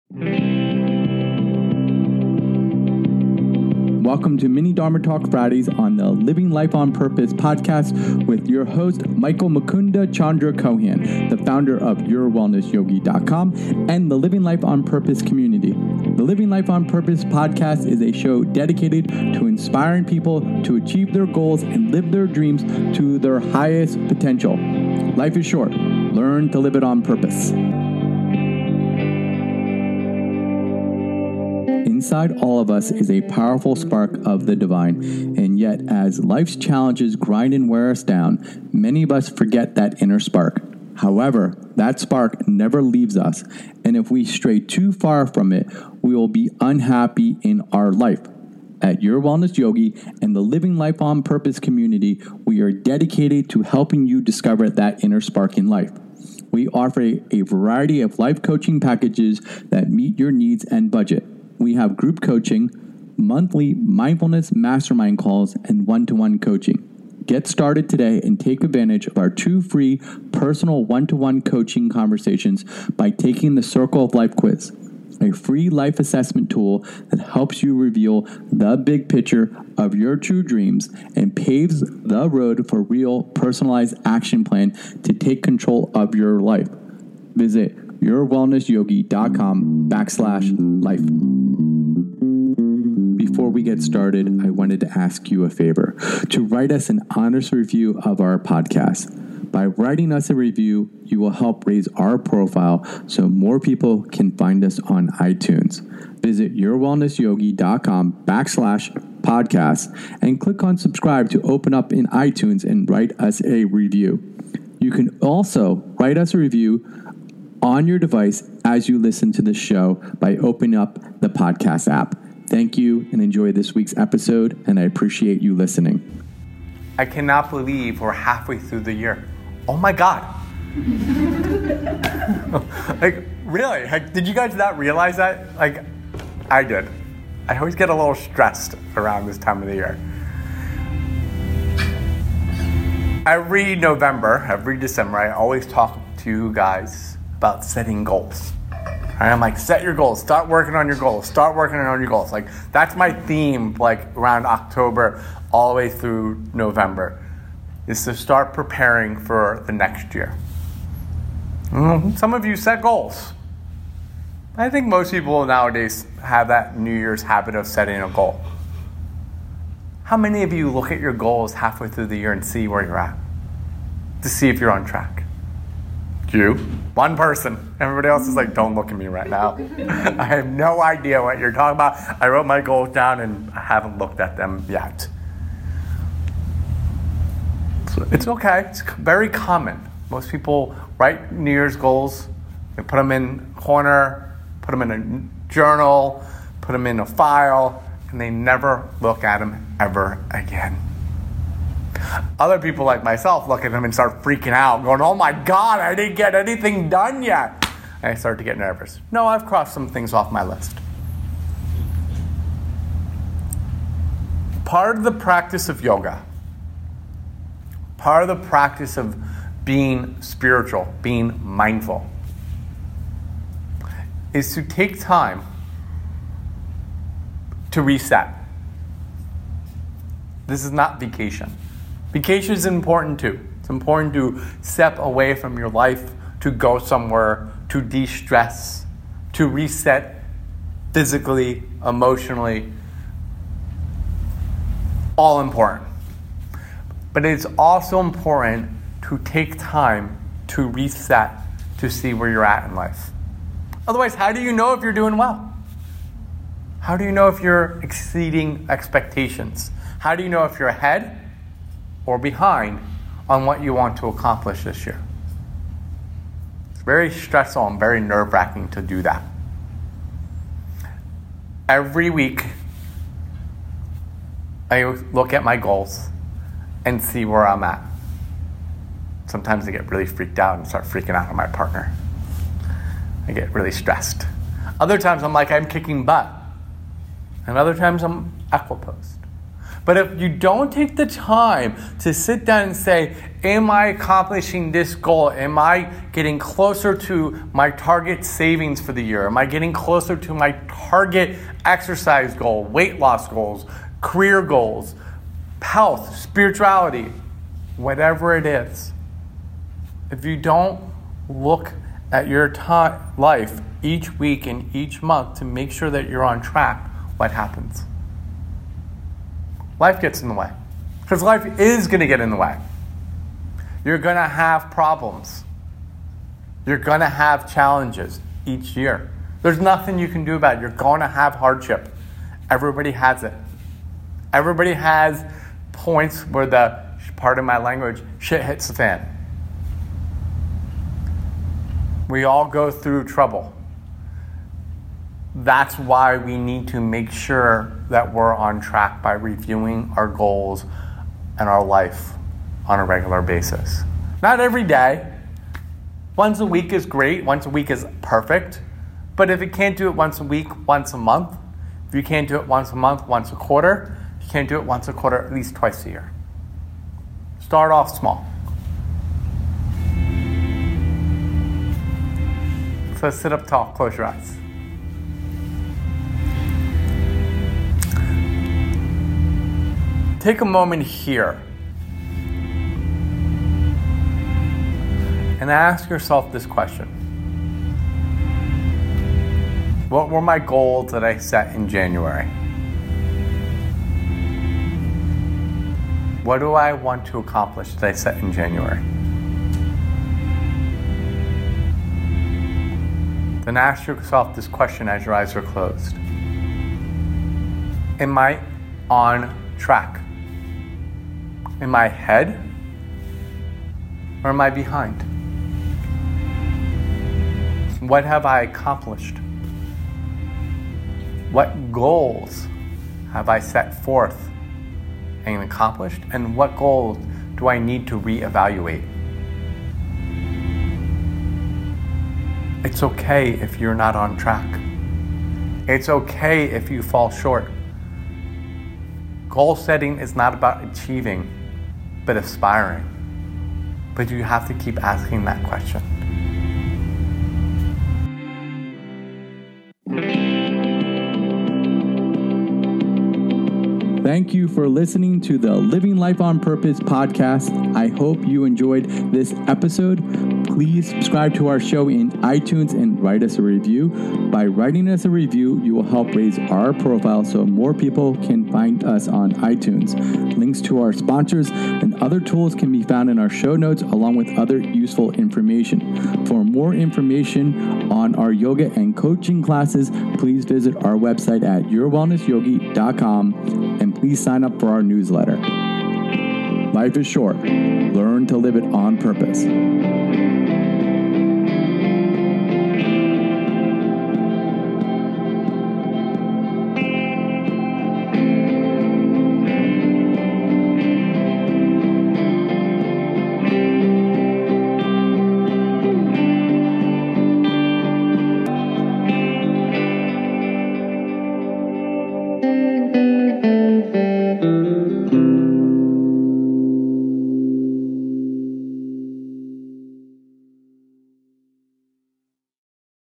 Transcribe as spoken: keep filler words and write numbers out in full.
Welcome to Mini Dharma Talk Fridays on the Living Life on Purpose podcast with your host, Michael Mukunda Chandra Kohan, the founder of your wellness yogi dot com and the Living Life on Purpose community. The Living Life on Purpose podcast is a show dedicated to inspiring people to achieve their goals and live their dreams to their highest potential. Life is short. Learn to live it on purpose. Inside all of us is a powerful spark of the divine, and yet as life's challenges grind and wear us down, many of us forget that inner spark. However, that spark never leaves us, and if we stray too far from it, we will be unhappy in our life. At Your Wellness Yogi and the Living Life on Purpose community, we are dedicated to helping you discover that inner spark in life. We offer a, a variety of life coaching packages that meet your needs and budget. We have group coaching, monthly mindfulness mastermind calls, and one-to-one coaching. Get started today and take advantage of our two free personal one-to-one coaching conversations by taking the Circle of Life quiz, a free life assessment tool that helps you reveal the big picture of your true dreams and paves the road for real personalized action plan to take control of your life. Visit your wellness yogi dot com backslash life. Before we get started, I wanted to ask you a favor, to write us an honest review of our podcast. By writing us a review, you will help raise our profile so more people can find us on iTunes. Visit your wellness yogi dot com backslash podcast and click on subscribe to open up in iTunes and write us a review. You can also write us a review on your device as you listen to the show by opening up the podcast app. Thank you and enjoy this week's episode, and I appreciate you listening. I cannot believe we're halfway through the year. Oh my God. Like, really? Like, did you guys not realize that? Like, I did. I always get a little stressed around this time of the year. Every November, every December, I always talk to you guys about setting goals. And I'm like, set your goals. Start working on your goals. Start working on your goals. Like, that's my theme, like, around October all the way through November, is to start preparing for the next year. Mm-hmm. Some of you set goals. I think most people nowadays have that New Year's habit of setting a goal. How many of you look at your goals halfway through the year and see where you're at? To see if you're on track? You. One person. Everybody else is like, don't look at me right now. I have no idea what you're talking about. I wrote my goals down and I haven't looked at them yet. So it's okay. It's very common. Most people write New Year's goals. They put them in a corner, put them in a journal, put them in a file, and they never look at them ever again. Other people like myself look at them and start freaking out, going, oh my God, I didn't get anything done yet. And I start to get nervous. No, I've crossed some things off my list. Part of the practice of yoga, part of the practice of being spiritual, being mindful, is to take time to reset. This is not vacation. Vacation is important too. It's important to step away from your life, to go somewhere, to de-stress, to reset physically, emotionally. All important. But it's also important to take time to reset, to see where you're at in life. Otherwise, how do you know if you're doing well? How do you know if you're exceeding expectations? How do you know if you're ahead or behind on what you want to accomplish this year? It's very stressful and very nerve-wracking to do that. Every week, I look at my goals and see where I'm at. Sometimes I get really freaked out and start freaking out on my partner. I get really stressed. Other times I'm like, I'm kicking butt. And other times I'm equiposed. But if you don't take the time to sit down and say, am I accomplishing this goal? Am I getting closer to my target savings for the year? Am I getting closer to my target exercise goal, weight loss goals, career goals, health, spirituality, whatever it is? If you don't look at your t- life each week and each month to make sure that you're on track, what happens? Life gets in the way. Because life is going to get in the way. You're going to have problems. You're going to have challenges each year. There's nothing you can do about it. You're going to have hardship. Everybody has it. Everybody has points where the, pardon my language, shit hits the fan. We all go through trouble. That's why we need to make sure that we're on track by reviewing our goals and our life on a regular basis. Not every day. Once a week is great. Once a week is perfect. But if you can't do it once a week, once a month, if you can't do it once a month, once a quarter, if you can't do it once a quarter, at least twice a year. Start off small. So sit up tall, close your eyes. Take a moment here and ask yourself this question. What were my goals that I set in January? What do I want to accomplish that I set in January? Then ask yourself this question as your eyes are closed. Am I on track? Am I ahead or am I behind? What have I accomplished? What goals have I set forth and accomplished? And what goals do I need to reevaluate? It's okay if you're not on track. It's okay if you fall short. Goal setting is not about achieving, but aspiring. But you have to keep asking that question. Thank you for listening to the Living Life on Purpose podcast. I hope you enjoyed this episode. Please subscribe to our show in iTunes and write us a review. By writing us a review, you will help raise our profile so more people can find us on iTunes. Links to our sponsors and other tools can be found in our show notes along with other useful information. For more information on our yoga and coaching classes, please visit our website at your wellness yogi dot com and please sign up for our newsletter. Life is short. Learn to live it on purpose. Thank you.